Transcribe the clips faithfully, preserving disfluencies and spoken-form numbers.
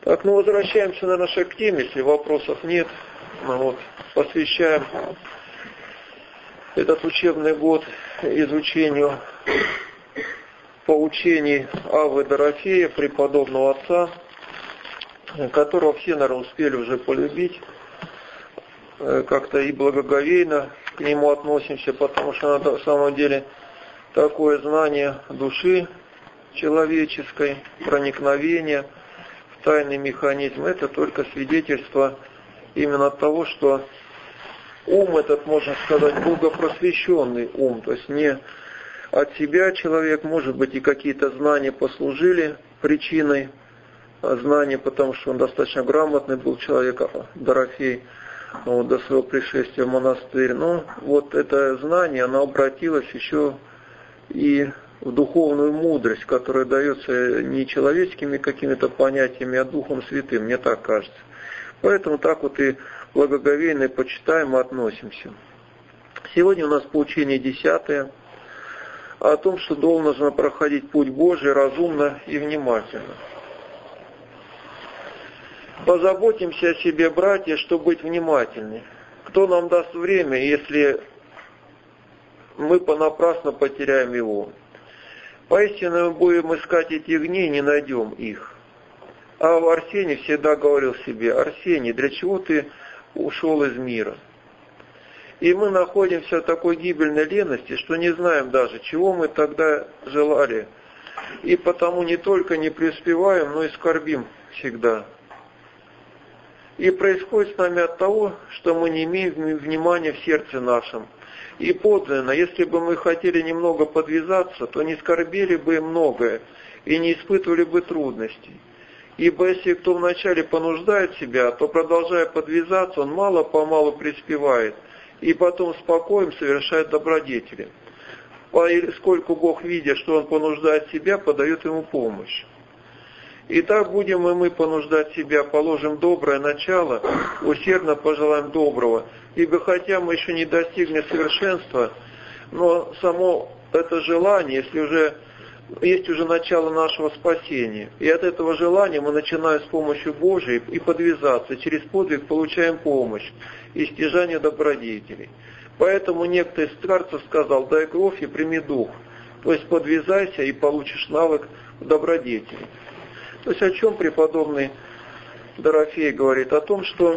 Так, ну возвращаемся на нашей к теме, если вопросов нет. Ну, вот, посвящаем этот учебный год изучению поучений Аввы Дорофея, преподобного отца, которого все, наверное, успели уже полюбить, как-то и благоговейно к нему относимся, потому что на самом деле такое знание души человеческой, проникновение в тайный механизм, это только свидетельство именно того, что ум этот, можно сказать, богопросвещенный ум, то есть не от себя человек, может быть, и какие-то знания послужили причиной знания, потому что он достаточно грамотный был человек, Дорофей, вот, до своего пришествия в монастырь. Но вот это знание, оно обратилось еще и в духовную мудрость, которая дается не человеческими какими-то понятиями, а Духом Святым, мне так кажется. Поэтому так вот и благоговейно и почитаемо относимся. Сегодня у нас поучение десятое о том, что должно проходить путь Божий разумно и внимательно. Позаботимся о себе, братья, чтобы быть внимательны. Кто нам даст время, если мы понапрасну потеряем его? Поистине мы будем искать этих дней, не найдем их. А Арсений всегда говорил себе: Арсений, для чего ты ушел из мира? И мы находимся в такой гибельной лености, что не знаем даже, чего мы тогда желали. И потому не только не преуспеваем, но и скорбим всегда. И происходит с нами от того, что мы не имеем внимания в сердце нашем. И подлинно, если бы мы хотели немного подвязаться, то не скорбели бы многое и не испытывали бы трудностей. Ибо если кто вначале понуждает себя, то, продолжая подвязаться, он мало-помалу преуспевает, и потом спокоен совершает добродетели. Поскольку Бог, видя, что он понуждает себя, подает ему помощь. И так будем и мы понуждать себя, положим доброе начало, усердно пожелаем доброго, ибо хотя мы еще не достигли совершенства, но само это желание, если уже есть уже начало нашего спасения, и от этого желания мы начинаем с помощью Божией и подвязаться, через подвиг получаем помощь и стяжание добродетелей. Поэтому некто из старцев сказал: дай кровь и прими дух, то есть подвязайся и получишь навык добродетелей. То есть о чем преподобный Дорофей говорит? О том, что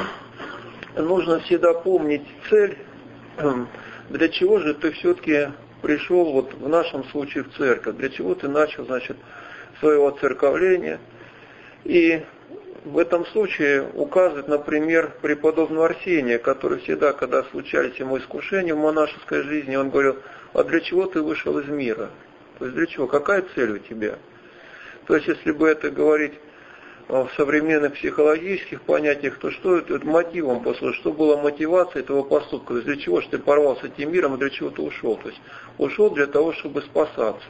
нужно всегда помнить цель, для чего же ты все-таки пришел, вот в нашем случае, в церковь, для чего ты начал, значит, своего церковления. И в этом случае указывает, например, преподобного Арсения, который всегда, когда случались ему искушения в монашеской жизни, он говорил: а для чего ты вышел из мира? То есть для чего? Какая цель у тебя? То есть, если бы это говорить в современных психологических понятиях, то что это мотивом послужит? Что была мотивацией этого поступка? То есть, для чего же ты порвал с этим миром и для чего ты ушел? То есть, ушел для того, чтобы спасаться.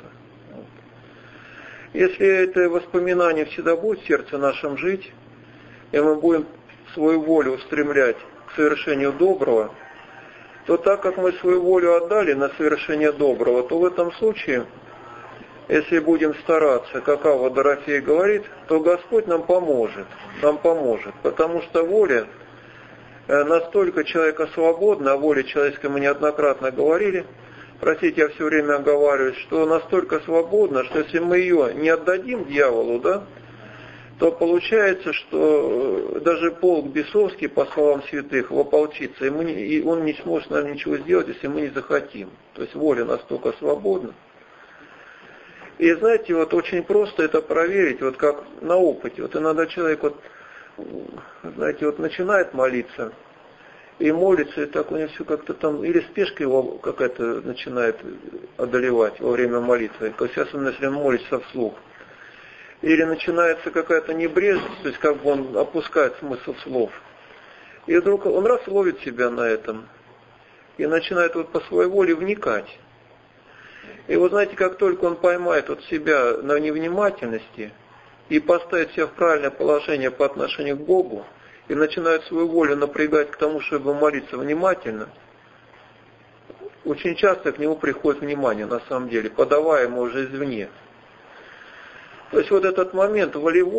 Если это воспоминание всегда будет в сердце нашем жить, и мы будем свою волю устремлять к совершению доброго, то так как мы свою волю отдали на совершение доброго, то в этом случае, если будем стараться, как Авва Дорофей говорит, то Господь нам поможет, нам поможет, потому что воля настолько человека свободна, о воле человеческой мы неоднократно говорили, простите, я все время оговариваюсь, что настолько свободна, что если мы ее не отдадим дьяволу, да, то получается, что даже полк бесовский, по словам святых, вополчится, и, мы не, и он не сможет нам ничего сделать, если мы не захотим. То есть воля настолько свободна. И знаете, вот очень просто это проверить, вот как на опыте. Вот иногда человек, вот, знаете, вот начинает молиться, и молится, и так у него все как-то там, или спешка его какая-то начинает одолевать во время молитвы, особенно если он молится вслух. Или начинается какая-то небрежность, то есть как бы он опускает смысл слов. И вдруг он раз ловит себя на этом, и начинает вот по своей воле вникать. И вот знаете, как только он поймает вот себя на невнимательности и поставит себя в правильное положение по отношению к Богу, и начинает свою волю напрягать к тому, чтобы молиться внимательно, очень часто к нему приходит внимание, на самом деле, подаваемое уже извне. То есть вот этот момент волевой,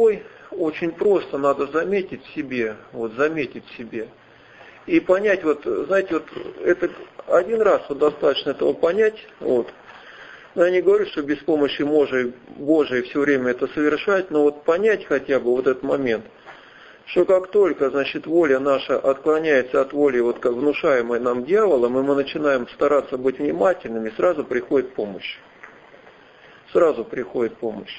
очень просто, надо заметить в себе, вот заметить в себе. И понять, вот, знаете, вот это один раз вот достаточно этого понять, вот. Но я не говорю, что без помощи Божией, Божией все время это совершать, но вот понять хотя бы вот этот момент, что как только, значит, воля наша отклоняется от воли, вот как внушаемой нам дьяволом, и мы начинаем стараться быть внимательными, сразу приходит помощь. Сразу приходит помощь.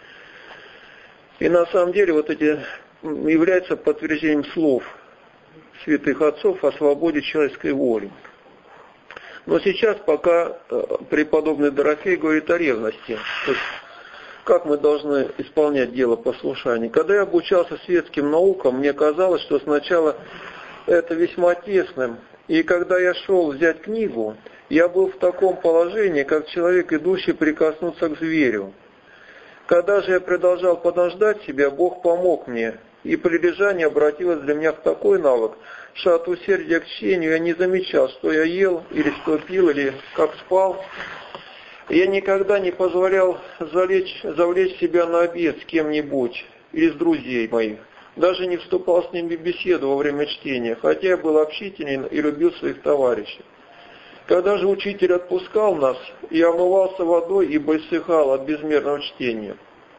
И на самом деле вот эти являются подтверждением слов святых отцов о свободе человеческой воли. Но сейчас пока преподобный Дорофей говорит о ревности. То есть, как мы должны исполнять дело послушания. Когда я обучался светским наукам, мне казалось, что сначала это весьма тесным. И когда я шел взять книгу, я был в таком положении, как человек, идущий прикоснуться к зверю. Когда же я продолжал подождать себя, Бог помог мне. И прилежание обратилось для меня в такой навык, что от усердия к чтению я не замечал, что я ел, или что пил, или как спал. Я никогда не позволял залечь, завлечь себя на обед с кем-нибудь из друзей моих. Даже не вступал с ними в беседу во время чтения, хотя я был общителен и любил своих товарищей. Когда же учитель отпускал нас, я омывался водой, ибо иссыхал от безмерного чтения.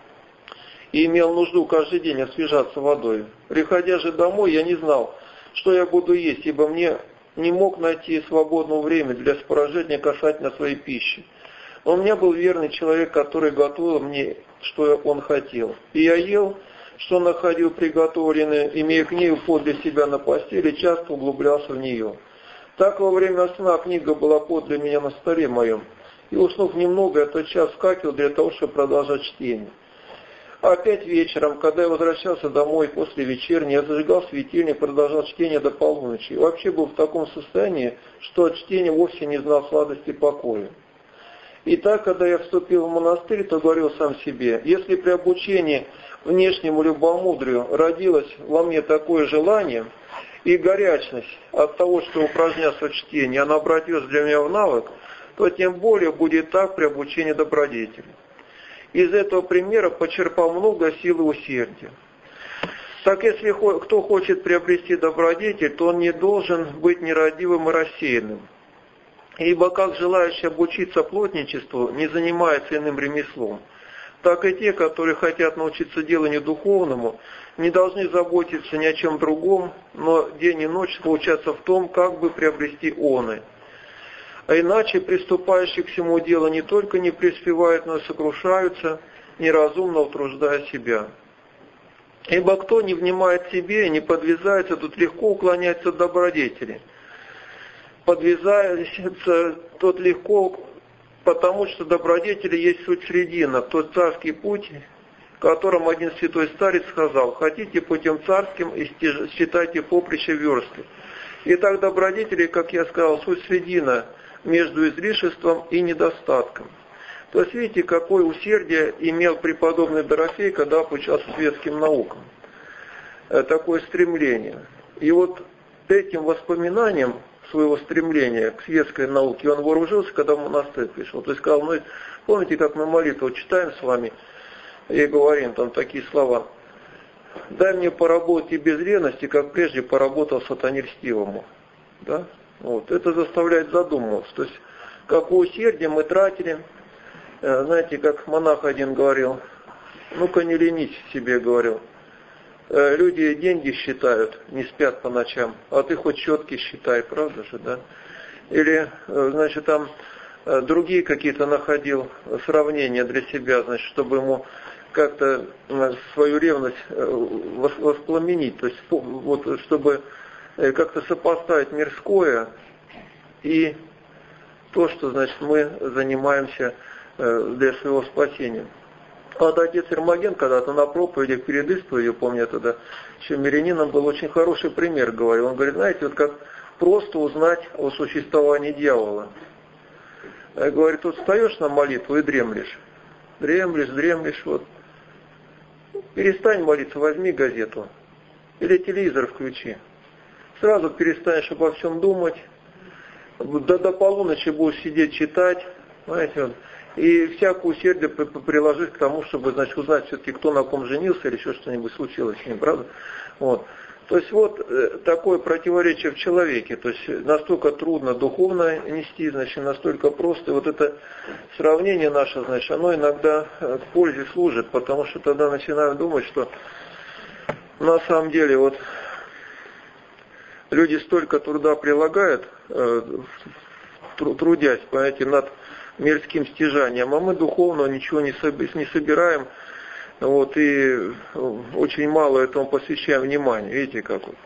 И имел нужду каждый день освежаться водой. Приходя же домой, я не знал, что я буду есть, ибо мне не мог найти свободного времени для споражения касательно своей пищи. Но у меня был верный человек, который готовил мне, что он хотел. И я ел, что находил приготовленное, имея книгу подле себя на постели, часто углублялся в нее. Так во время сна книга была подле меня на столе моем. И уснув немного, я тотчас вскакивал для того, чтобы продолжать чтение. Опять вечером, когда я возвращался домой после вечерни, я зажигал светильник, продолжал чтение до полуночи. И вообще был в таком состоянии, что от чтения вовсе не знал сладости покоя. И так, когда я вступил в монастырь, то говорил сам себе, если при обучении внешнему любомудрию родилось во мне такое желание и горячность от того, что упражнялся в чтении, она обратилась для меня в навык, то тем более будет так при обучении добродетели. Из этого примера почерпал много сил и усердия. Так если кто хочет приобрести добродетель, то он не должен быть нерадивым и рассеянным. Ибо как желающий обучиться плотничеству не занимается иным ремеслом, так и те, которые хотят научиться деланию духовному, не должны заботиться ни о чем другом, но день и ночь получаться в том, как бы приобрести оны. А иначе приступающие к всему делу не только не преуспевают, но и сокрушаются, неразумно утруждая себя. Ибо кто не внимает себе и не подвязается, тут легко уклоняется от добродетели. Подвязается тот легко, потому что добродетели есть суть средина, тот царский путь, которым один святой старец сказал, хотите путем царским и считайте поприще версты. Итак, добродетели, как я сказал, суть средина между излишеством и недостатком. То есть видите, какое усердие имел преподобный Дорофей, когда обучался светским наукам. Такое стремление. И вот этим воспоминанием своего стремления к светской науке он вооружился, когда в монастырь пришел. То есть сказал, ну, помните, как мы молитву читаем с вами, и говорим там такие слова. Дай мне поработать и без ревности, как прежде поработал сатане льстивому. Да? Вот. Это заставляет задумываться. То есть, какое усердие мы тратили. Знаете, как монах один говорил, ну-ка не ленись себе, говорил. Люди деньги считают, не спят по ночам, а ты хоть четки считай, правда же, да? Или, значит, там другие какие-то находил сравнения для себя, значит, чтобы ему как-то свою ревность воспламенить, то есть вот, чтобы как-то сопоставить мирское и то, что, значит, мы занимаемся для своего спасения. Вот отец Эрмоген когда-то на проповедях перед исповедью, помню тогда, еще мирянином был очень хороший пример, говорил. Он говорит, знаете, вот как просто узнать о существовании дьявола. Говорит, вот встаешь на молитву и дремлешь. Дремлешь, дремлешь, вот. Перестань молиться, возьми газету. Или телевизор включи. Сразу перестанешь обо всем думать. До, до полуночи будешь сидеть читать. Знаете, вот. и всякое усердие приложить к тому, чтобы, значит, узнать все-таки, кто на ком женился или еще что-нибудь случилось с ним, правда? Вот. То есть вот такое противоречие в человеке, то есть настолько трудно духовно нести, значит, настолько просто. И вот это сравнение наше, значит, оно иногда к пользе служит, потому что тогда начинаю думать, что на самом деле вот люди столько труда прилагают, трудясь, понимаете, над мирским стяжанием, а мы духовно ничего не собираем. Вот, и очень мало этому посвящаем внимания. Видите, как вот.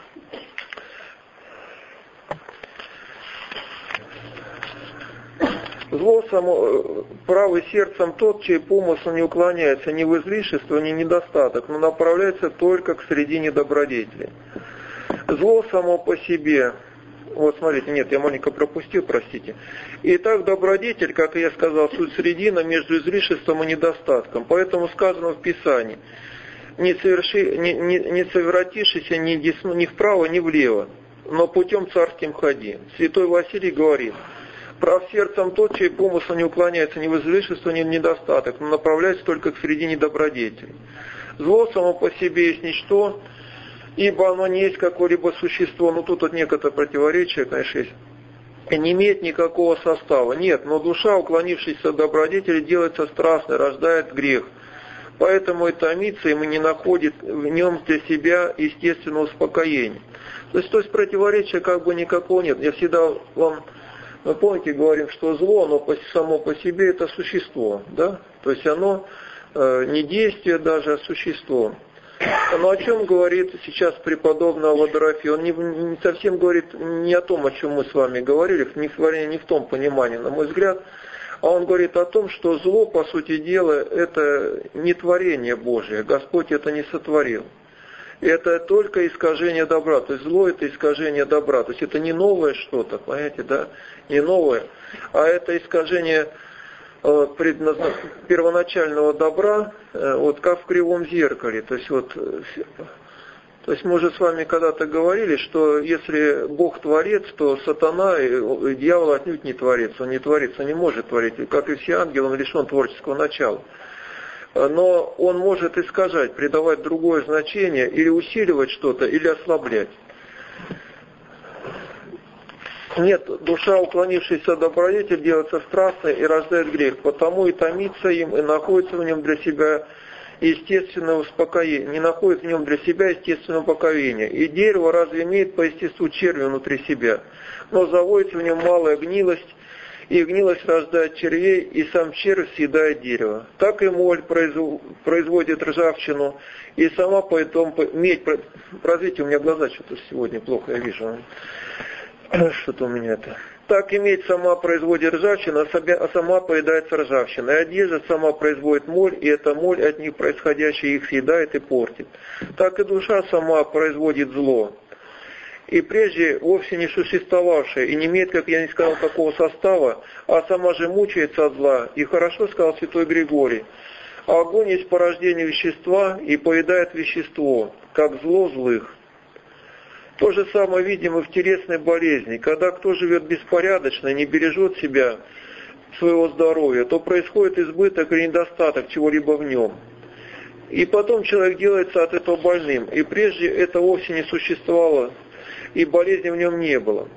Зло само, правый сердцем тот, чей помысл не уклоняется ни в излишество, ни в недостаток, но направляется только к средине добродетели. Зло само по себе. Вот смотрите, нет, я маленько пропустил, простите. Итак, добродетель, как я сказал, суть средина между излишеством и недостатком. Поэтому сказано в Писании, не, соверши, не, не, не совратишься ни, десно, ни вправо, ни влево, но путем царским ходи. Святой Василий говорит, прав сердцем тот, чей помысл не уклоняется ни в излишество, ни в недостаток, но направляется только к средине добродетели. Зло само по себе есть ничто, ибо оно не есть какое-либо существо, ну тут вот некоторое противоречие, конечно, есть, и не имеет никакого состава. Нет, но душа, уклонившаяся от добродетели, делается страстной, рождает грех. Поэтому и томится, и не находит в нем для себя естественного успокоения. То есть, то есть противоречия как бы никакого нет. Я всегда вам, вы помните, говорим, что зло, оно само по себе это существо, да? То есть оно э, не действие даже, а существо. Но о чем говорит сейчас преподобный Водорафий? Он не, не совсем говорит не о том, о чем мы с вами говорили, не в, не в том понимании, на мой взгляд, а он говорит о том, что зло, по сути дела, это не творение Божие, Господь это не сотворил. Это только искажение добра, то есть зло это искажение добра, то есть это не новое что-то, понимаете, да, не новое, а это искажение первоначального добра, вот как в кривом зеркале. То есть, вот, то есть мы уже с вами когда-то говорили, что если Бог творец, то сатана и дьявол отнюдь не творец. Он не творец, он не может творить. Как и все ангелы, он лишен творческого начала. Но он может искажать, придавать другое значение, или усиливать что-то, или ослаблять. Нет, душа, уклонившаяся от добродетели, делается страстной и рождает грех, потому и томится им, и находится в нем для себя естественное успокоение, не находит в нем для себя естественного успокоения. И дерево разве имеет по естеству червя внутри себя, но заводится в нем малая гнилость, и гнилость рождает червей, и сам червь съедает дерево. Так и моль производит ржавчину, и сама поэтому медь, простите, у меня глаза что-то сегодня плохо, я вижу. Что-то у меня это. Так и медь сама производит ржавчину, а сама поедается ржавчина. И одежда сама производит моль, и эта моль от них происходящая их съедает и портит. Так и душа сама производит зло. И прежде вовсе не существовавшая, и не имеет, как я не сказал, такого состава, а сама же мучается от зла. И хорошо сказал святой Григорий, а огонь есть порождение вещества и поедает вещество, как зло злых. То же самое видим и в телесной болезни. Когда кто живет беспорядочно и не бережет себя, своего здоровья, то происходит избыток или недостаток чего-либо в нем. И потом человек делается от этого больным. И прежде это вовсе не существовало, и болезни в нем не было.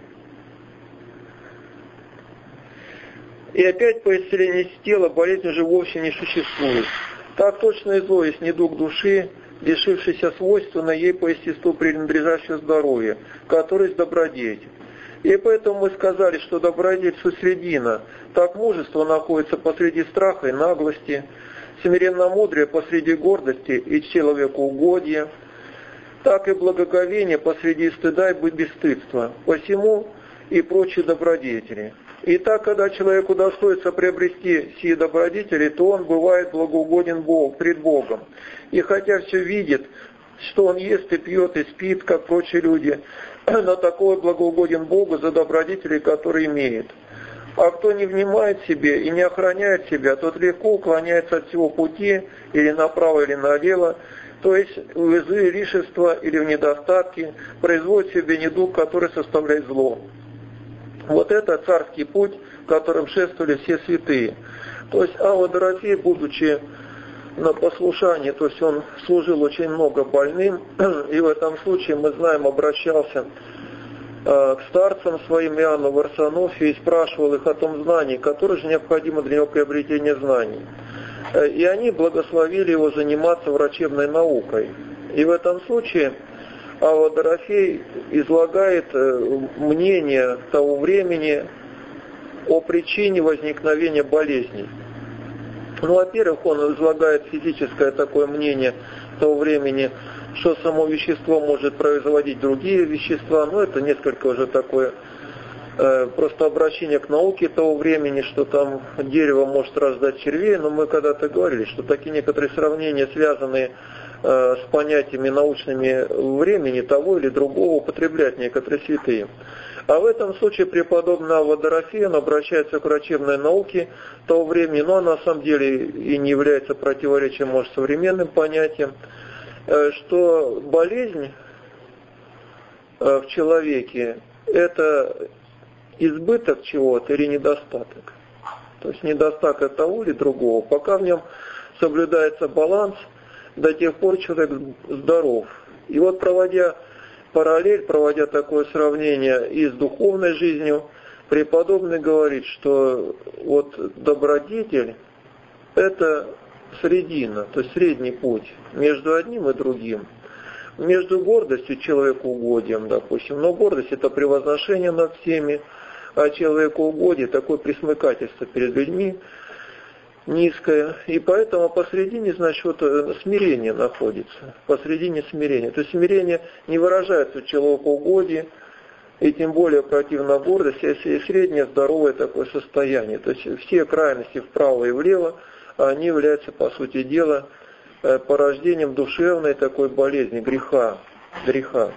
И опять по исцелению тела болезнь уже вовсе не существует. Так точно и зло есть недуг души, лишившийся свойственно ей по естеству принадлежащего здоровья, который есть добродетель. И поэтому мы сказали, что добродетель средина. Так мужество находится посреди страха и наглости, смиренно-мудрее посреди гордости и человекоугодия, так и благоговение посреди стыда и бесстыдства, посему и прочие добродетели. И так, когда человек удостоится приобрести сии добродетели, то он бывает благоугоден Бог, пред Богом. И хотя все видит, что он ест и пьет и спит, как прочие люди, но такой благоугоден Богу за добродетели, которые имеет. А кто не внимает себе и не охраняет себя, тот легко уклоняется от всего пути, или направо, или налево, то есть в излишество или в недостатки, производит себе недуг, который составляет зло. Вот это царский путь, которым шествовали все святые. То есть Авва Дорофей, будучи на послушании, то есть он служил очень много больным, и в этом случае, мы знаем, обращался э, к старцам своим Иоанну Варсонофию и спрашивал их о том знании, которое же необходимо для него приобретения знаний. Э, и они благословили его заниматься врачебной наукой. И в этом случае Авва Дорофей излагает э, мнение того времени о причине возникновения болезней. Ну, во-первых, он излагает физическое такое мнение того времени, что само вещество может производить другие вещества, но это несколько уже такое э, просто обращение к науке того времени, что там дерево может рождать червей, но мы когда-то говорили, что такие некоторые сравнения, связанные э, с понятиями научными времени того или другого, употребляют некоторые святые. А в этом случае преподобный Авва Дорофей, он обращается к врачебной науке того времени, но она на самом деле и не является противоречием, может, современным понятиям, что болезнь в человеке – это избыток чего-то или недостаток. То есть недостаток того или другого. Пока в нем соблюдается баланс, до тех пор человек здоров. И вот проводя параллель, проводя такое сравнение и с духовной жизнью, преподобный говорит, что вот добродетель – это средина, то есть средний путь между одним и другим. Между гордостью и человекоугодием, допустим. Но гордость – это превозношение над всеми, а человекоугодие – такое пресмыкательство перед людьми, низкое. И поэтому посредине, значит, вот смирение находится. Посредине смирения. То есть смирение не выражается в человекоугодии, и тем более противно гордости, если среднее здоровое такое состояние. То есть все крайности вправо и влево, они являются, по сути дела, порождением душевной такой болезни, греха. греха.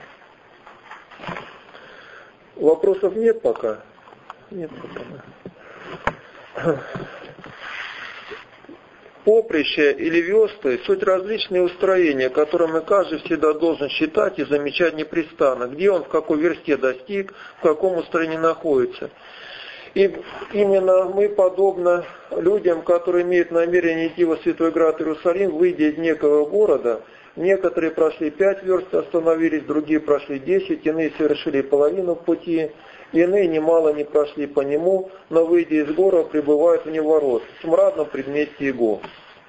Вопросов нет пока? Нет пока. Поприще или весты – суть различные устроения, которые каждый всегда должен считать и замечать непрестанно, где он в какой версте достиг, в каком устроении находится. И именно мы, подобно людям, которые имеют намерение идти во Святой Град Иерусалим, выйдя из некого города, некоторые прошли пять верст, остановились, другие прошли десять, иные совершили половину пути, иные немало не прошли по нему, но, выйдя из города, пребывают вне ворот, в смрадном предмете его.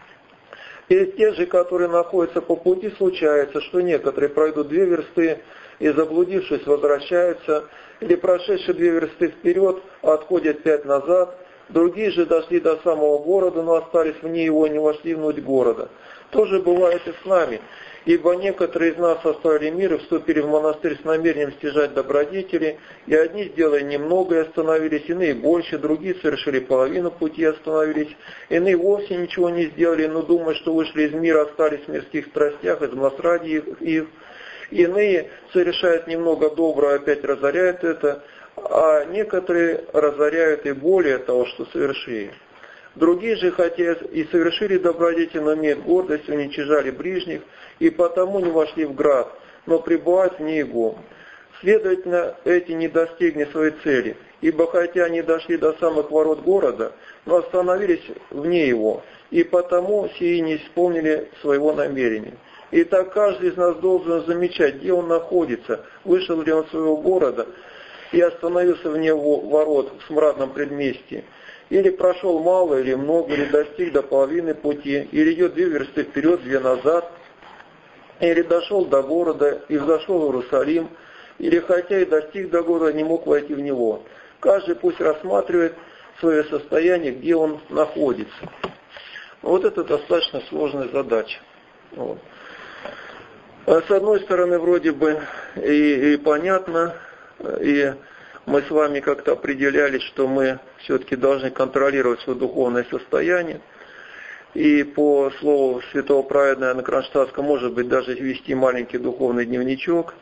Из тех же, которые находятся по пути, случается, что некоторые пройдут две версты и, заблудившись, возвращаются, или прошедшие две версты вперед, отходят пять назад, другие же дошли до самого города, но остались вне его и не вошли внутрь города. То же бывает и с нами. Ибо некоторые из нас оставили мир и вступили в монастырь с намерением стяжать добродетели, и одни сделали немного и остановились, иные больше, другие совершили половину пути и остановились, иные вовсе ничего не сделали, но думая, что вышли из мира, остались в мирских страстях, измаз ради их, их. Иные совершают немного доброго, опять разоряют это, а некоторые разоряют и более того, что совершили. Другие же, хотя и совершили добродетель, но имеют гордость, уничижали ближних, и потому не вошли в град, но пребывают вне его. Следовательно, эти не достигли своей цели, ибо хотя они дошли до самых ворот города, но остановились вне его, и потому сии не исполнили своего намерения. Итак, каждый из нас должен замечать, где он находится, вышел ли он из своего города и остановился вне ворот в смрадном предместье, или прошел мало, или много, или достиг до половины пути, или идет две версты вперед, две назад, или дошел до города и взошел в Иерусалим, или хотя и достиг до города, не мог войти в него. Каждый пусть рассматривает свое состояние, где он находится. Вот это достаточно сложная задача. Вот. С одной стороны, вроде бы и, и понятно, и мы с вами как-то определяли, что мы все-таки должны контролировать свое духовное состояние. И по слову святого праведного Иоанна Кронштадтского, может быть, даже вести маленький духовный дневничок.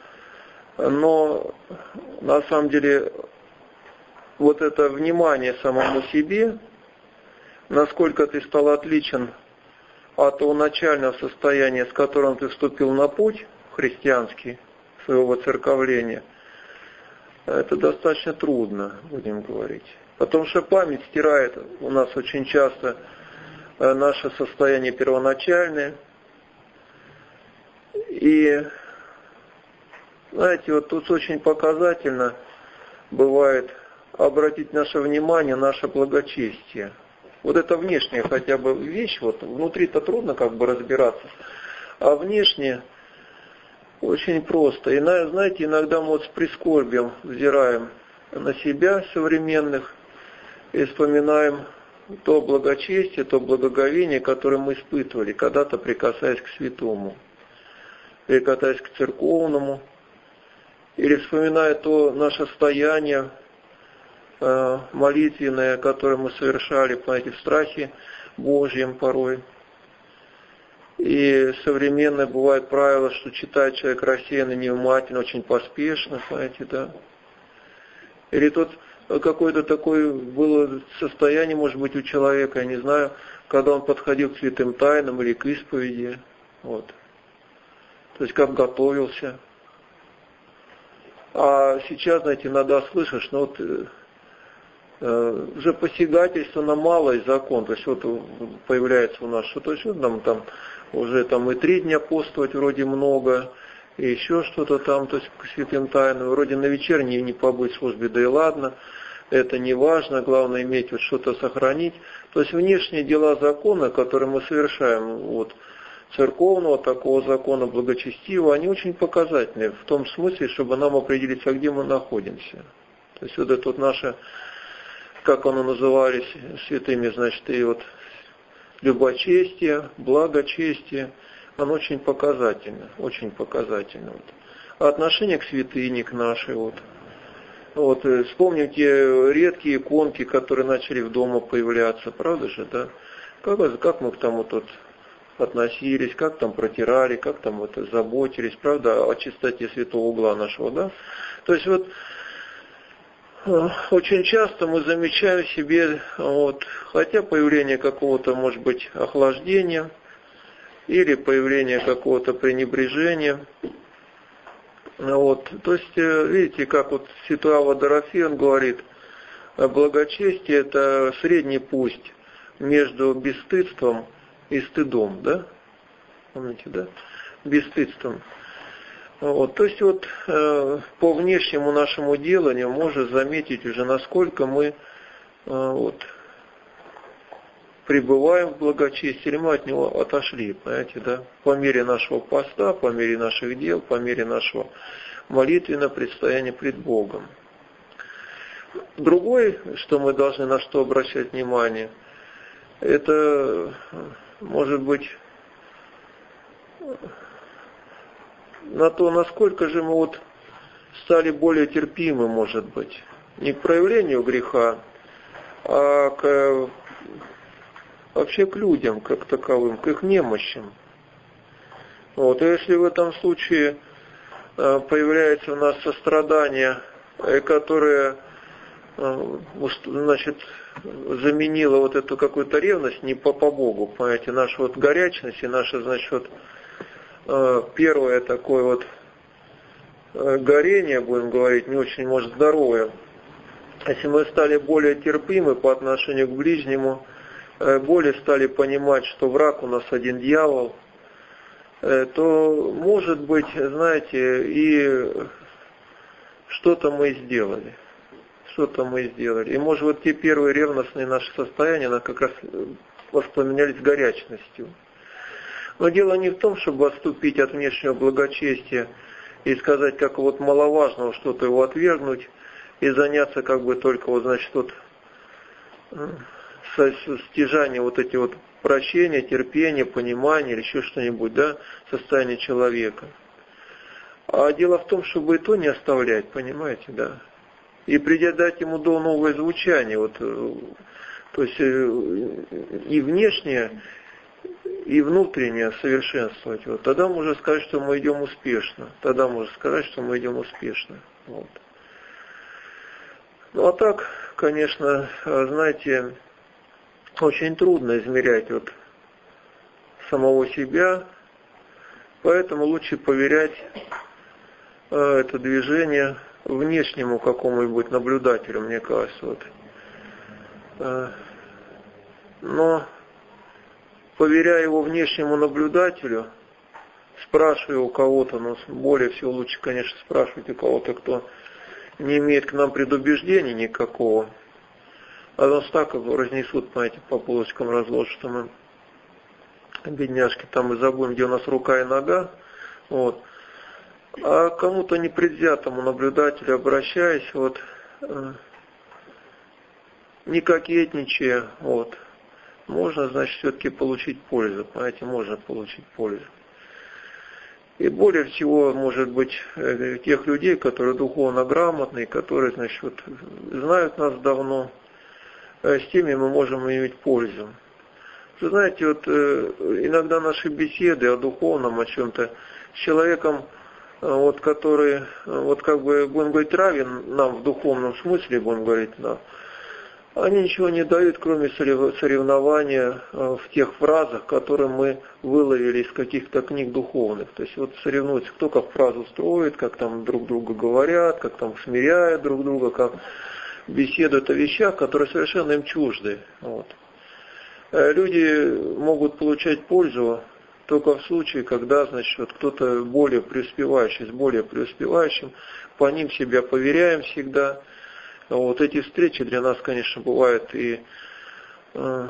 Но на самом деле вот это внимание самому себе, насколько ты стал отличен от того начального состояния, с которым ты вступил на путь христианский, своего воцерковления, это достаточно трудно, будем говорить. Потому что память стирает у нас очень часто наше состояние первоначальное. И, знаете, вот тут очень показательно бывает обратить наше внимание, наше благочестие. Вот это внешняя хотя бы вещь, вот внутри-то трудно как бы разбираться, а внешне очень просто. И, знаете, иногда мы вот с прискорбием взираем на себя современных и вспоминаем то благочестие, то благоговение, которое мы испытывали, когда-то прикасаясь к святому, прикасаясь к церковному, или вспоминая то наше стояние э, молитвенное, которое мы совершали, понимаете, в страхе Божьем порой. И современное бывает правило, что читает человек рассеянно, невнимательно, очень поспешно, понимаете, да. Или тут какое-то такое было состояние, может быть, у человека, я не знаю, когда он подходил к святым тайнам или к исповеди, вот. То есть как готовился. А сейчас, знаете, иногда слышишь, ну вот э, уже посягательство на малый закон, то есть вот появляется у нас, что то есть вот нам там уже там и три дня постовать вроде много, и еще что-то там, то есть к святым тайнам, вроде на вечерней не побыть в службе, да и ладно, это не важно, главное иметь вот что-то сохранить. То есть внешние дела закона, которые мы совершаем, вот, церковного такого закона благочестивого, они очень показательны в том смысле, чтобы нам определиться, где мы находимся. То есть вот это вот наше, как оно назывались святыми, значит, и вот любочестие, благочестие, оно очень показательно, очень показательно. Вот. А отношение к святыне, к нашей, вот. Вот, вспомните редкие иконки, которые начали в дома появляться, правда же, да? Как, как мы к тому тут относились, как там протирали, как там вот заботились, правда, о чистоте святого угла нашего, да? То есть вот очень часто мы замечаем в себе, вот, хотя появление какого-то, может быть, охлаждения или появление какого-то пренебрежения, вот, то есть, видите, как вот святой Авва Дорофей, он говорит, благочестие это средний путь между бесстыдством и стыдом, да? Помните, да? Бесстыдством. Вот, то есть вот э, по внешнему нашему деланию можно заметить уже, насколько мы э, вот, пребываем в благочестии, или мы от него отошли, понимаете, да? По мере нашего поста, по мере наших дел, по мере нашего молитвенного предстояния пред Богом. Другое, что мы должны на что обращать внимание, это, может быть, на то, насколько же мы вот стали более терпимы, может быть, не к проявлению греха, а к, вообще к людям как таковым, к их немощам. Вот, и если в этом случае появляется у нас сострадание, которое, значит, заменило вот эту какую-то ревность не по, по Богу, понимаете, нашу вот горячность и наша, значит, вот первое такое вот горение, будем говорить, не очень, может, здоровое. Если мы стали более терпимы по отношению к ближнему, более стали понимать, что враг у нас один дьявол, то, может быть, знаете, и что-то мы сделали. Что-то мы сделали. И, может, вот те первые ревностные наши состояния, они как раз воспламенялись горячностью. Но дело не в том, чтобы отступить от внешнего благочестия и сказать, как вот маловажного что-то его отвергнуть и заняться как бы только вот, значит, вот стяжание вот эти вот прощения, терпения, понимания или еще что-нибудь, да, состояние человека. А дело в том, чтобы и то не оставлять, понимаете, да. И придя дать ему до новое звучание, вот, то есть и внешнее, и внутреннее совершенствовать. Вот. Тогда можно сказать, что мы идем успешно. Тогда можно сказать, что мы идем успешно. Вот. Ну а так, конечно, знаете, очень трудно измерять вот самого себя, поэтому лучше поверять э, это движение внешнему какому-нибудь наблюдателю, мне кажется. Вот. Но, поверяя его внешнему наблюдателю, спрашивая у кого-то, но более всего лучше, конечно, спрашивать у кого-то, кто не имеет к нам предубеждений никакого, а нас так разнесут, понимаете, по полочкам разложат, что мы, бедняжки, там и забудем, где у нас рука и нога, вот. А кому-то непредвзятому наблюдателю обращаясь, вот, не кокетничая, вот, можно, значит, все-таки получить пользу, понимаете, можно получить пользу. И более всего, может быть, тех людей, которые духовно грамотные, которые, значит, вот, знают нас давно, с теми мы можем иметь пользу. Вы знаете, вот иногда наши беседы о духовном, о чем-то, с человеком, вот, который, вот как бы, будем говорить, равен нам в духовном смысле, будем говорить, да, они ничего не дают, кроме соревнования в тех фразах, которые мы выловили из каких-то книг духовных. То есть вот соревнуются, кто как фразу строит, как там друг друга говорят, как там смиряют друг друга, как беседуют о вещах, которые совершенно им чужды. Вот. Люди могут получать пользу только в случае, когда, значит, вот кто-то более преуспевающий, с более преуспевающим, по ним себя поверяем всегда. Вот эти встречи для нас, конечно, бывают и э,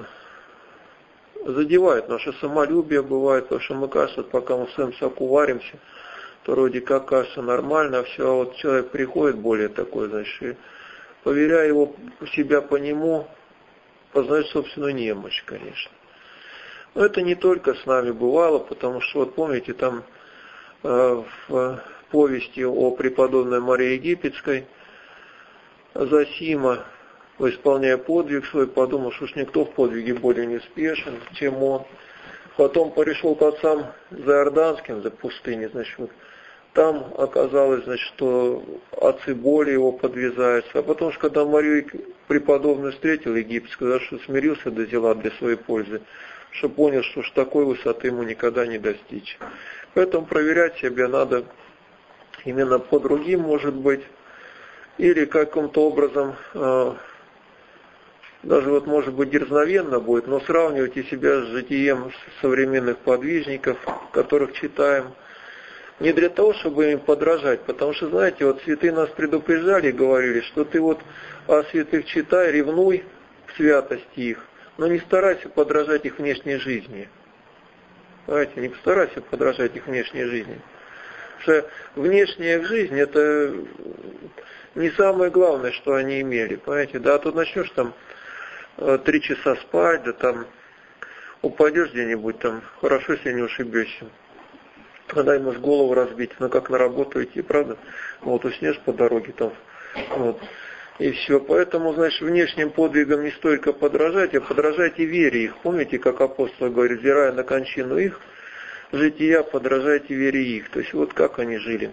задевают наше самолюбие, бывает, потому что мы, кажется, пока мы в своем соку варимся, то вроде как кажется нормально, а все, а вот человек приходит более такой, значит, и, поверяя его, себя по нему, познает собственную немощь, конечно. Но это не только с нами бывало, потому что, вот помните, там э, в повести о преподобной Марии Египетской, Зосима, исполняя подвиг свой, подумал, что уж никто в подвиге более не успешен, чем он. Потом перешел к отцам Заорданским, за пустыни, значит, вот, там оказалось, значит, что отцы более его подвязаются. А потом, что когда Марию преподобную встретил египетскую, да, что смирился до дела для своей пользы, что понял, что уж такой высоты ему никогда не достичь. Поэтому проверять себя надо именно по другим, может быть, или каким-то образом, э, даже вот может быть дерзновенно будет, но сравнивайте себя с житием современных подвижников, которых читаем, не для того, чтобы им подражать, потому что, знаете, вот святые нас предупреждали и говорили, что ты вот о святых читай, ревнуй к святости их, но не старайся подражать их внешней жизни. Знаете, не старайся подражать их внешней жизни. Потому что внешняя их жизнь — это не самое главное, что они имели, понимаете, да, а тут начнешь там три часа спать, да там упадешь где-нибудь там, хорошо, если не ушибешься, когда можешь голову разбить, ну как на работу идти, правда, вот уснешь по дороге там, вот, и все, поэтому, значит, внешним подвигам не столько подражать, а подражайте вере их, помните, как апостол говорит, взирая на кончину их, жития, подражайте вере их, то есть вот как они жили.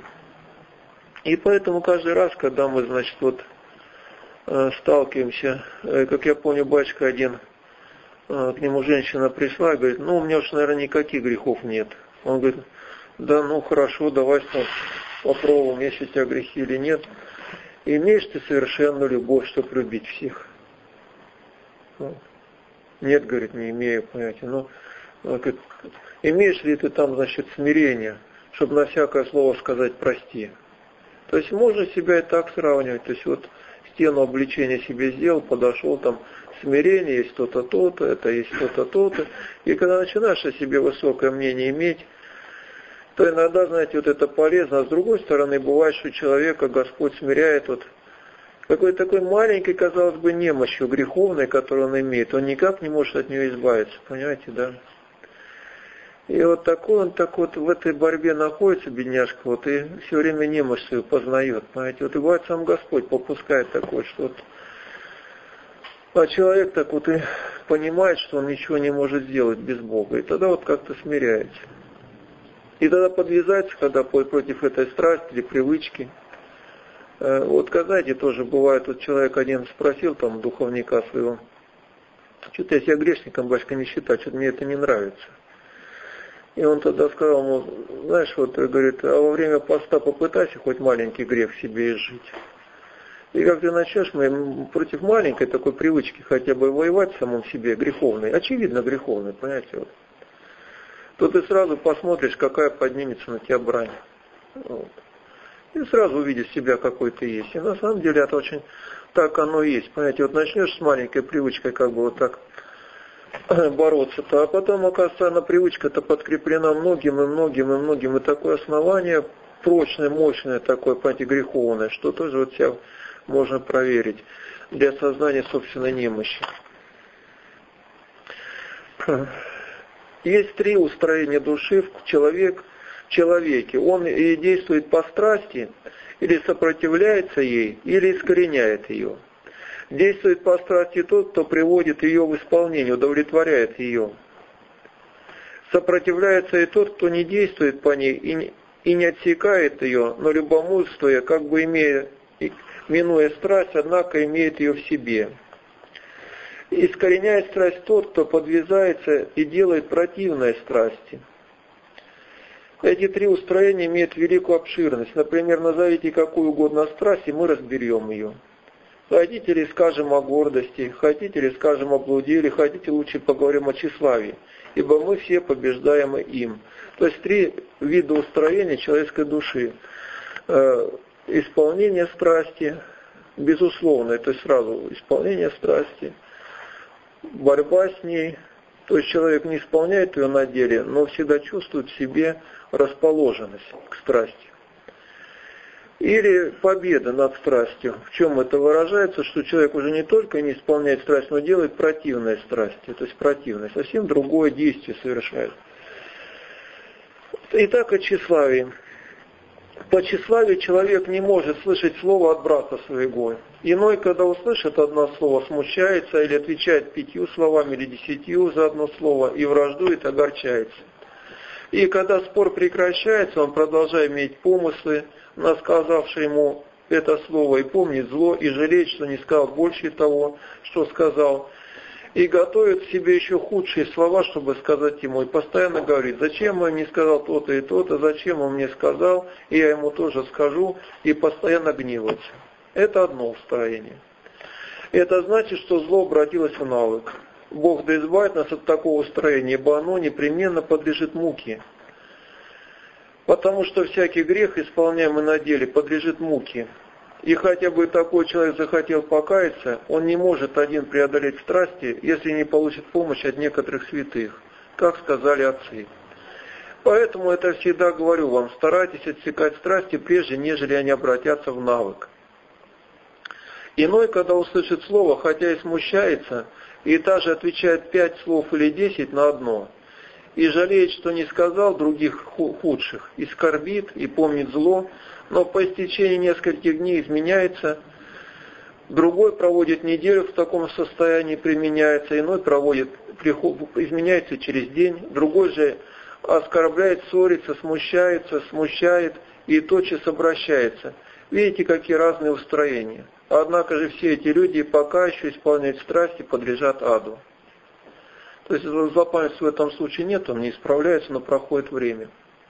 И поэтому каждый раз, когда мы, значит, вот сталкиваемся, как я помню, батюшка один, к нему женщина пришла и говорит, ну, у меня уж, наверное, никаких грехов нет. Он говорит, да, ну, хорошо, давай попробуем, есть у тебя грехи или нет. Имеешь ты совершенную любовь, чтобы любить всех? Нет, говорит, не имею, понимаете. Но говорит, имеешь ли ты там, значит, смирение, чтобы на всякое слово сказать прости? То есть можно себя и так сравнивать. То есть вот стену обличения себе сделал, подошел, там смирение, есть то-то, то-то, это есть то-то, то-то. И когда начинаешь о себе высокое мнение иметь, то иногда, знаете, вот это полезно. А с другой стороны, бывает, что человека Господь смиряет вот какой-то такой маленькой, казалось бы, немощью греховной, которую он имеет. Он никак не может от нее избавиться, понимаете, да? И вот такой он так вот в этой борьбе находится, бедняжка, вот, и все время немощь свою познает, понимаете. Вот и бывает, сам Господь попускает такое, что вот, а человек так вот и понимает, что он ничего не может сделать без Бога, и тогда вот как-то смиряется. И тогда подвязается, когда против этой страсти или привычки. Вот, знаете, тоже бывает, вот человек один спросил там духовника своего, что-то я себя грешником, батюшка, не считаю, что-то мне это не нравится. И он тогда сказал ему, знаешь, вот, говорит, а во время поста попытайся хоть маленький грех себе изжить. И как ты начнешь против маленькой такой привычки хотя бы воевать в самом себе, греховной, очевидно греховной, понимаете, вот, то ты сразу посмотришь, какая поднимется на тебя брань. Вот. И сразу увидишь себя, какой ты есть. И на самом деле это очень так оно и есть. Понимаете, вот начнешь с маленькой привычкой как бы вот так бороться-то, а потом, оказывается, она привычка-то подкреплена многим и многим и многим, и такое основание прочное, мощное такое, понимаете, греховное, что тоже вот себя можно проверить для осознания собственной немощи. Есть три устроения души в человек, в человеке. Он и действует по страсти, или сопротивляется ей, или искореняет ее. Действует по страсти тот, кто приводит ее в исполнение, удовлетворяет ее. Сопротивляется и тот, кто не действует по ней и не, и не отсекает ее, но любомудрствуя, как бы имея, минуя страсть, однако имеет ее в себе. Искореняет страсть тот, кто подвязается и делает противное страсти. Эти три устроения имеют великую обширность. Например, назовите какую угодно страсть, и мы разберем ее. Хотите ли скажем о гордости, хотите ли скажем о блуде, или хотите лучше поговорим о тщеславии, ибо мы все побеждаемы им. То есть три вида устроения человеческой души. Исполнение страсти, безусловно, то есть сразу исполнение страсти, борьба с ней, то есть человек не исполняет ее на деле, но всегда чувствует в себе расположенность к страсти. Или победа над страстью. В чем это выражается? Что человек уже не только не исполняет страсть, но делает противное страсти. То есть противное. Совсем другое действие совершает. Итак, о тщеславии. По тщеславию человек не может слышать слово от брата своего. Иной, когда услышит одно слово, смущается или отвечает пятью словами или десятью за одно слово и враждует, огорчается. И когда спор прекращается, он, продолжая иметь помыслы, насказавший ему это слово, и помнит зло, и жалеет, что не сказал больше того, что сказал, и готовит себе еще худшие слова, чтобы сказать ему, и постоянно говорит, зачем он не сказал то-то и то-то, зачем он мне сказал, и я ему тоже скажу, и постоянно гневается. Это одно устроение. Это значит, что зло обратилось в навык. Бог да избавит нас от такого устроения, ибо оно непременно подлежит муке. Потому что всякий грех, исполняемый на деле, подлежит муке. И хотя бы такой человек захотел покаяться, он не может один преодолеть страсти, если не получит помощь от некоторых святых, как сказали отцы. Поэтому это всегда говорю вам, старайтесь отсекать страсти прежде, нежели они обратятся в навык. Иной, когда услышит слово, хотя и смущается, и даже отвечает пять слов или десять на одно, и жалеет, что не сказал других худших, и скорбит, и помнит зло, но по истечении нескольких дней изменяется, другой проводит неделю в таком состоянии, применяется, иной проводит, изменяется через день, другой же оскорбляет, ссорится, смущается, смущает и тотчас обращается. Видите, какие разные устроения. Однако же все эти люди, пока еще исполняют страсти, подлежат аду. То есть злопамятства в этом случае нет, он не исправляется, но проходит время.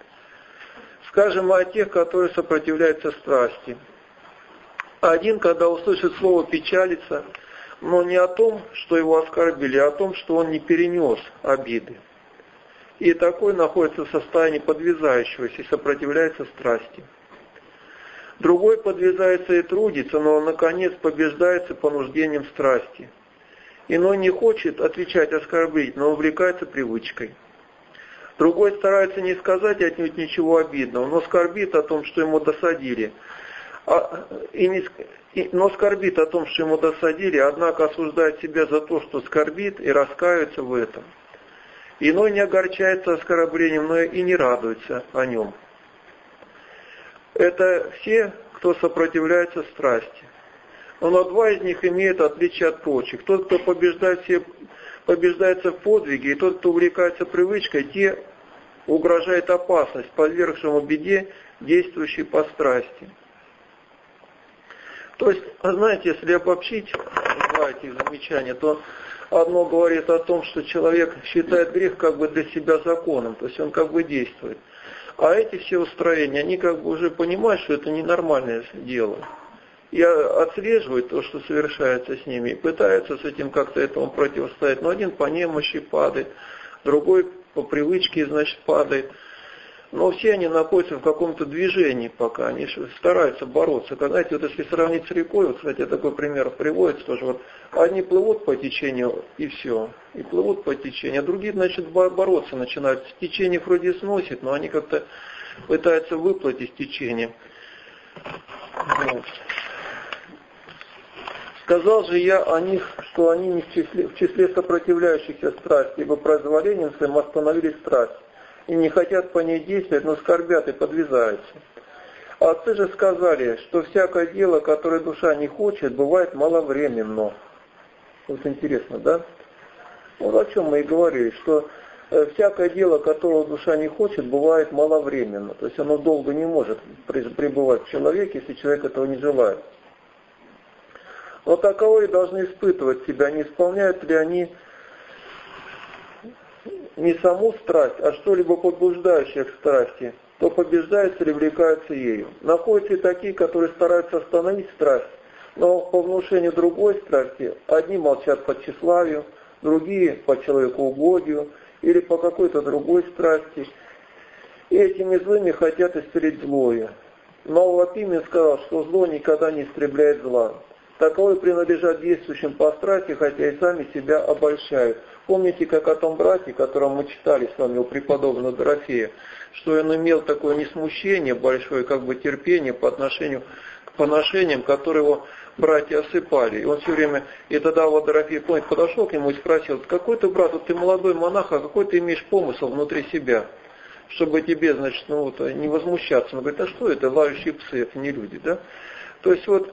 Скажем о тех, которые сопротивляются страсти. Один, когда услышит слово, печалится, но не о том, что его оскорбили, а о том, что он не перенес обиды. И такой находится в состоянии подвязающегося и сопротивляется страсти. Другой подвязается и трудится, но, наконец, побеждается понуждением страсти. Иной не хочет отвечать оскорбительно, но увлекается привычкой. Другой старается не сказать отнюдь ничего обидного, но скорбит о том, что ему досадили. А, и не, и, но скорбит о том, что ему досадили, однако осуждает себя за то, что скорбит, и раскаивается в этом. Иной не огорчается оскорблением, но и не радуется о нем. Это все, кто сопротивляется страсти. Но два из них имеют отличие от прочих. Тот, кто побеждает все, побеждается в подвиге, и тот, кто увлекается привычкой, те угрожает опасность, подвергшему беде, действующей по страсти. То есть, знаете, если обобщить два этих замечания, то одно говорит о том, что человек считает грех как бы для себя законом, то есть он как бы действует. А эти все устроения, они как бы уже понимают, что это ненормальное дело. и отслеживает то, что совершается с ними, и пытается с этим как-то этому противостоять. Но один по немощи падает, другой по привычке, значит, падает. Но все они находятся в каком-то движении пока, они стараются бороться. Знаете, вот если сравнить с рекой, вот, кстати, такой пример приводится тоже, вот одни плывут по течению и все, и плывут по течению, а другие, значит, бороться начинают. Течение вроде сносит, но они как-то пытаются выплыть из течения. Вот. Сказал же я о них, что они не в числе, в числе сопротивляющихся страсти, ибо произволением своим остановили страсть, и не хотят по ней действовать, но скорбят и подвязаются. Отцы же сказали, что всякое дело, которое душа не хочет, бывает маловременно. Вот интересно, да? Вот о чем мы и говорили, что всякое дело, которого душа не хочет, бывает маловременно. То есть оно долго не может пребывать в человеке, если человек этого не желает. Но таковые должны испытывать себя, не исполняют ли они не саму страсть, а что-либо побуждающее к страсти, то побеждаются или увлекаются ею. Находятся и такие, которые стараются остановить страсть, но по внушению другой страсти одни молчат по тщеславию, другие по человекоугодию или по какой-то другой страсти. И этими злыми хотят истребить злое. Но Лапимин сказал, что зло никогда не истребляет зла. Таковые принадлежат действующим по страсти, хотя и сами себя обольщают. Помните, как о том брате, которого мы читали с вами у преподобного Дорофея, что он имел такое несмущение большое, как бы терпение по отношению к поношениям, которые его братья осыпали. И он все время, и тогда вот Дорофей, помните, подошел к нему и спросил: какой ты, брат, вот ты молодой монах, а какой ты имеешь помысл внутри себя, чтобы тебе, значит, ну вот, не возмущаться. Он говорит: а что это, лающие псы, это не люди, да? То есть вот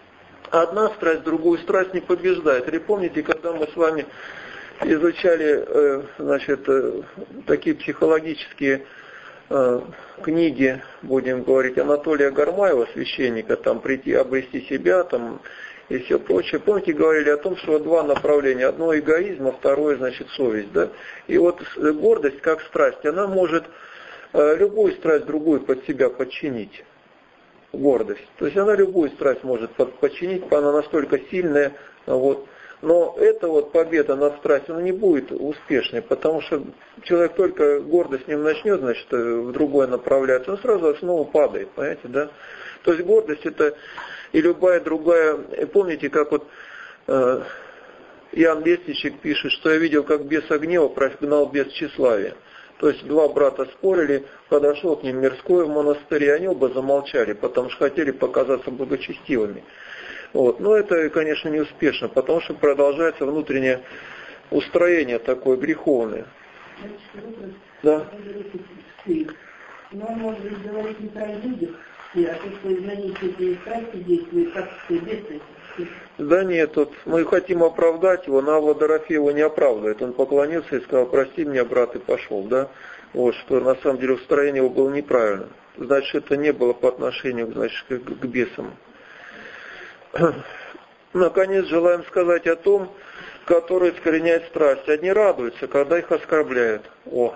одна страсть другую страсть не побеждает. Или помните, когда мы с вами изучали, э, значит, э, такие психологические э, книги, будем говорить, Анатолия Гармаева, священника, там, прийти, обрести себя, там, и все прочее. Помните, говорили о том, что два направления. Одно эгоизм, а второе, значит, совесть, да? И вот гордость, как страсть, она может э, любую страсть другую под себя подчинить. Гордость. То есть она любую страсть может подчинить, она настолько сильная, вот. Но эта вот победа над страстью, она не будет успешной, потому что человек только гордость с ним начнет, значит, в другое направляться, он сразу снова падает, понимаете, да? То есть гордость это и любая другая, помните, как вот э, Иоанн Лестничек пишет, что я видел, как беса гнева прогнал бес тщеславия. То есть два брата спорили, подошел к ним Мирской в монастыре, они оба замолчали, потому что хотели показаться благочестивыми. Вот. Но это, конечно, не успешно, потому что продолжается внутреннее устроение такое греховное. Да. Но он может говорить не про людях, а то, что из-за них эти страсти действуют, как бесы. Да нет, вот мы хотим оправдать его, но Авва Дорофей его не оправдывает. Он поклонился и сказал: прости меня, брат, и пошел, да? Вот, что на самом деле устроение его было неправильно. Значит, это не было по отношению, значит, к, к бесам. Наконец, желаем сказать о том, который искореняет страсть. Одни радуются, когда их оскорбляют. О!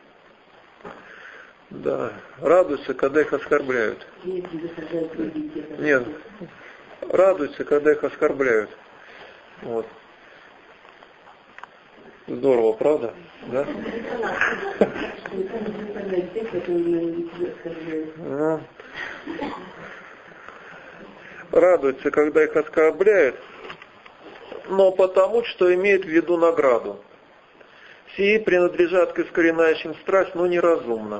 Да, радуются, когда их оскорбляют. Нет. Радуются, когда их оскорбляют. Вот. Здорово, правда? Да? Ну, радуются, когда их оскорбляют, но потому, что имеют в виду награду. Сии принадлежат к искореняющим страсть, но неразумно.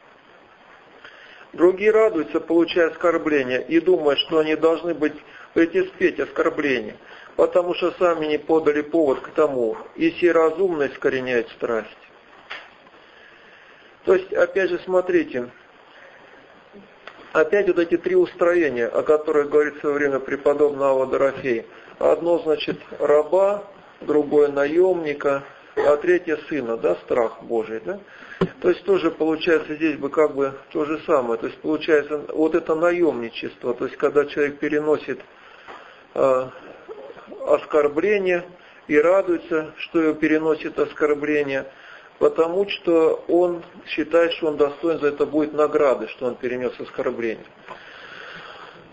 Другие радуются, получая оскорбления, и думая, что они должны быть претерпеть оскорбления, потому что сами не подали повод к тому, и сей разумно искореняет страсть. То есть, опять же, смотрите, опять вот эти три устроения, о которых говорит в свое время преподобный Авва Дорофей. Одно, значит, раба, другое наемника, а третье сына, да, страх Божий, да? То есть тоже получается здесь бы как бы то же самое. То есть получается вот это наемничество, то есть когда человек переносит э, оскорбление и радуется, что его переносит оскорбление, потому что он считает, что он достоин за это будет награды, что он перенес оскорбление.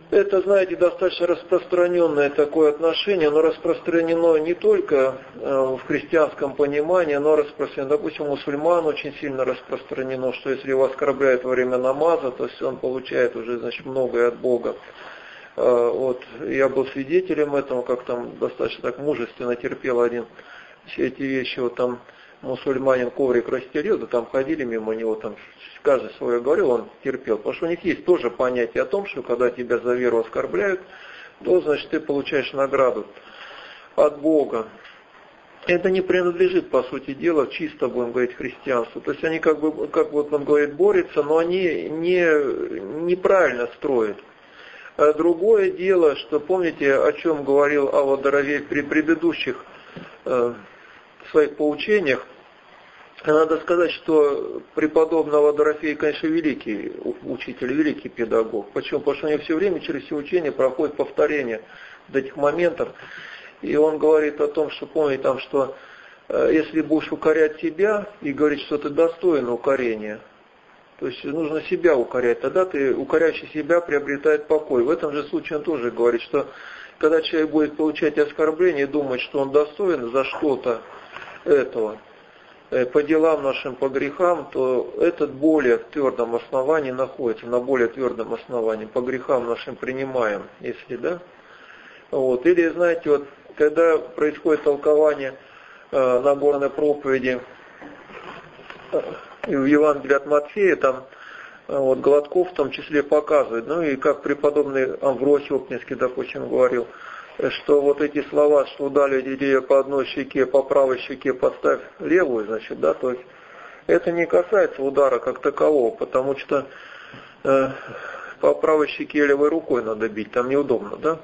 Это, знаете, достаточно распространенное такое отношение, оно распространено не только в христианском понимании, оно распространено, допустим, у мусульман очень сильно распространено, что если его оскорбляют во время намаза, то есть он получает уже, значит, многое от Бога. Вот, я был свидетелем этого, как там достаточно так мужественно терпел один все эти вещи, вот там мусульманин коврик расстелил, да там ходили мимо него, там каждый свое говорил, он терпел. Потому что у них есть тоже понятие о том, что когда тебя за веру оскорбляют, то, значит, ты получаешь награду от Бога. Это не принадлежит, по сути дела, чисто, будем говорить, христианству. То есть они, как бы, как вот он говорит, борются, но они не, неправильно строят. А другое дело, что помните, о чем говорил Авва Доровей при предыдущих э, своих поучениях, надо сказать, что преподобный Дорофей, конечно, великий учитель, великий педагог. Почему? Потому что у него все время через все учения проходит повторение до этих моментов. И он говорит о том, что, помните, там, что э, если будешь укорять себя и говорить, что ты достоин укорения, то есть нужно себя укорять, тогда ты, укоряющий себя, приобретает покой. В этом же случае он тоже говорит, что когда человек будет получать оскорбление и думать, что он достоин за что-то этого, по делам нашим, по грехам, то этот более твердом основании находится, на более твердом основании, по грехам нашим принимаем, если, да. Вот. Или, знаете, вот, когда происходит толкование э, Нагорной проповеди э, в Евангелии от Матфея, там э, вот Гладков в том числе показывает, ну и как преподобный Амвросий Обнинский, допустим, говорил, что вот эти слова, что ударили ее по одной щеке, по правой щеке подставь левую, значит, да, то есть это не касается удара как такового, потому что э, по правой щеке левой рукой надо бить, там неудобно, да.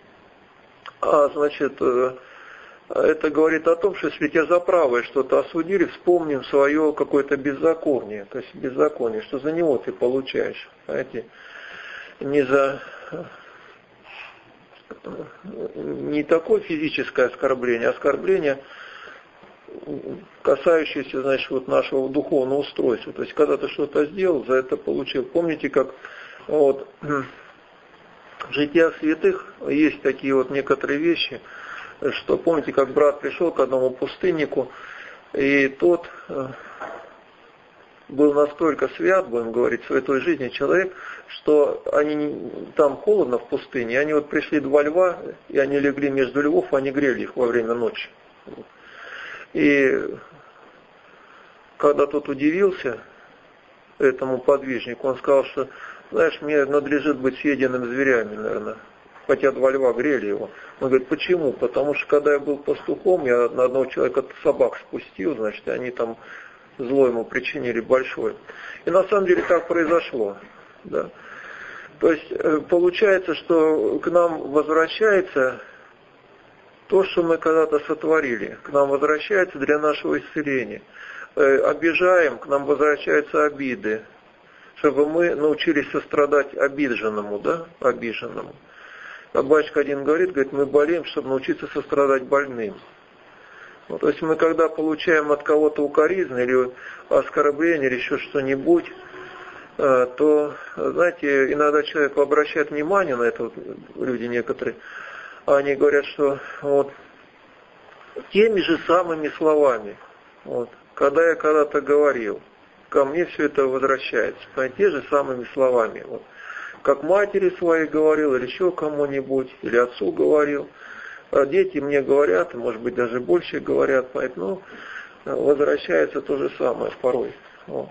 А, значит, э, это говорит о том, что если тебя за правое что-то осудили, вспомним свое какое-то беззаконие, то есть беззаконие, что за него ты получаешь, знаете, не за... не такое физическое оскорбление, а оскорбление, касающееся, значит, вот нашего духовного устройства. То есть, когда ты что-то сделал, за это получил. Помните, как вот, в житиях святых есть такие вот некоторые вещи, что, помните, как брат пришел к одному пустыннику, и тот был настолько свят, будем говорить, в святой жизни человек, что они там холодно в пустыне, и они вот пришли два льва, и они легли между львов, они грели их во время ночи. И когда тот удивился этому подвижнику, он сказал, что, знаешь, мне надлежит быть съеденным зверями, наверное, хотя два льва грели его. Он говорит, почему? Потому что когда я был пастухом, я на одного человека собак спустил, значит, они там зло ему причинили большое. И на самом деле так произошло. Да. То есть получается, что к нам возвращается то, что мы когда-то сотворили. К нам возвращается для нашего исцеления. Обижаем, к нам возвращаются обиды, чтобы мы научились сострадать обиженному, да, обиженному. А батюшка один говорит, говорит, мы болеем, чтобы научиться сострадать больным. Ну, то есть мы когда получаем от кого-то укоризну или оскорбление, или еще что-нибудь, то, знаете, иногда человек обращает внимание на это, вот, люди некоторые, они говорят, что вот теми же самыми словами, вот, когда я когда-то говорил, ко мне все это возвращается, те же самыми словами, вот, как матери своей говорил, или еще кому-нибудь, или отцу говорил. А дети мне говорят, может быть, даже больше говорят, поэтому возвращается то же самое порой. Вот.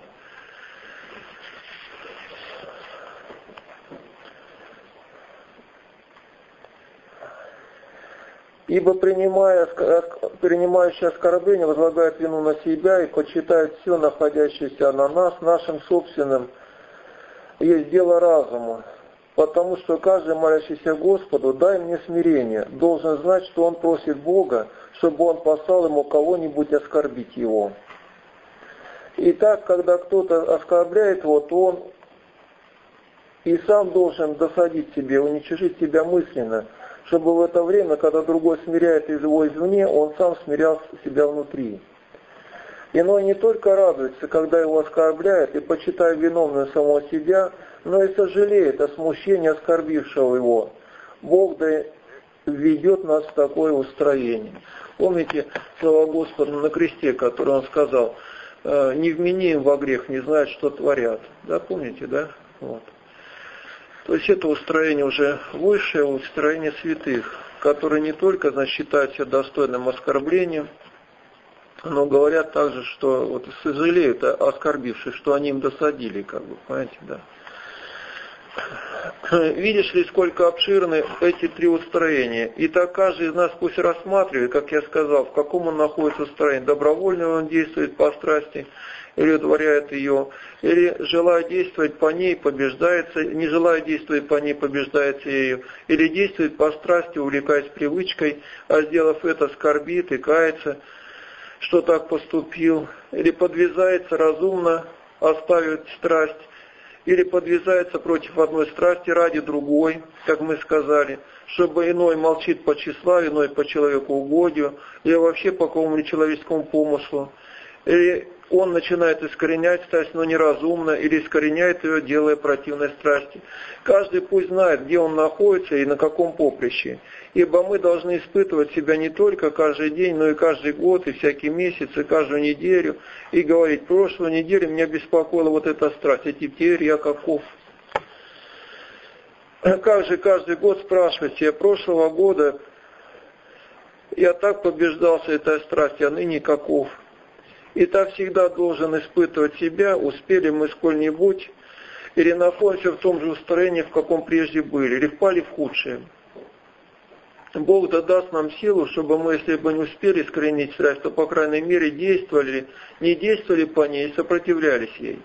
Ибо принимая, принимающий оскорбление возлагает вину на себя и почитает все, находящееся на нас, нашим собственным, есть дело разума. Потому что каждый, молящийся Господу, дай мне смирение, должен знать, что он просит Бога, чтобы он послал ему кого-нибудь оскорбить его. И так, когда кто-то оскорбляет его, то он и сам должен досадить себе, уничижить себя мысленно, чтобы в это время, когда другой смиряет его извне, он сам смирял себя внутри. Иной не только радуется, когда его оскорбляют, и, почитая виновным самого себя, но и сожалеет о смущении оскорбившего его. Бог да введет нас в такое устроение. Помните слова Господа на кресте, которые Он сказал: не вмени им во грех, не знают, что творят. Да, помните, да? Вот. То есть это устроение уже высшее, устроение святых, которые не только, значит, считают себя достойным оскорблением, но говорят также, что вот сожалеют о оскорбивших, что они им досадили, как бы, понимаете, да. Видишь ли, сколько обширны эти три устроения. И так каждый из нас пусть рассматривает, как я сказал, в каком он находится устроении. Добровольно он действует по страсти, или удворяет ее, или желая действовать по ней, побеждается, не желая действовать по ней, побеждается ею, или действует по страсти, увлекаясь привычкой, а сделав это, скорбит и кается, что так поступил, или подвязается разумно, оставив страсть, или подвязается против одной страсти ради другой, как мы сказали, чтобы иной молчит по тщеславию, иной по человекоугодию, или вообще по какому-нибудь человеческому помыслу, или он начинает искоренять страсть, но неразумно, или искореняет ее, делая противной страсти. Каждый пусть знает, где он находится и на каком поприще. Ибо мы должны испытывать себя не только каждый день, но и каждый год, и всякий месяц, и каждую неделю, и говорить: прошлую неделю меня беспокоила вот эта страсть, а теперь я каков. Как же каждый год спрашивать себя: прошлого года я так побеждался этой страстью, а ныне каков. И так всегда должен испытывать себя, успели мы сколь-нибудь, или находимся в том же устроении, в каком прежде были, или впали в худшее. Бог да даст нам силу, чтобы мы, если бы не успели искоренить страсть, то, по крайней мере, действовали, не действовали по ней и сопротивлялись ей.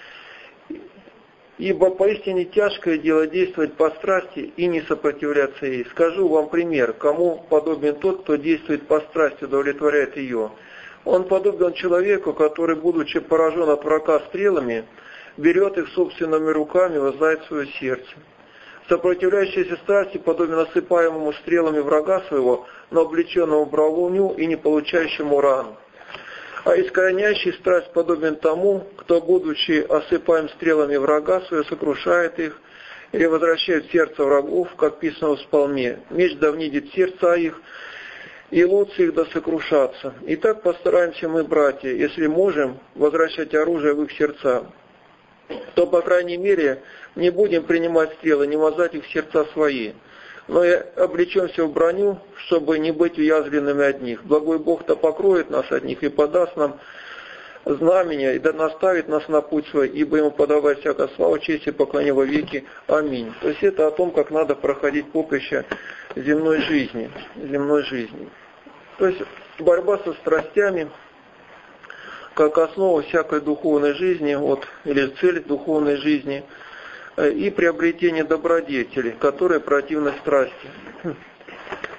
Ибо поистине тяжкое дело действовать по страсти и не сопротивляться ей. Скажу вам пример, кому подобен тот, кто действует по страсти, удовлетворяет ее. Он подобен человеку, который, будучи поражен от врага стрелами, берет их собственными руками, вонзает в свое сердце. Сопротивляющийся страсти подобен осыпаемому стрелами врага своего, но облеченному бравунью и не получающему рану. А искореняющий страсть подобен тому, кто, будучи осыпаем стрелами врага своего, сокрушает их или возвращает в сердце врагов, как писано в псалме: меч да внидит сердца их, и лучше их да сокрушаться. Итак, постараемся мы, братья, если можем, возвращать оружие в их сердца, то, по крайней мере, не будем принимать стрелы, не вонзать их в сердца свои, но и облечемся в броню, чтобы не быть уязвленными от них. Благой Бог-то покроет нас от них и подаст нам знамения, и да наставит нас на путь свой, ибо Ему подавай всякая слава, честь и поклонение во веки. Аминь. То есть это о том, как надо проходить поприще земной жизни. Земной жизни. То есть борьба со страстями, как основа всякой духовной жизни, вот, или цель духовной жизни, и приобретение добродетели, которые противны страсти.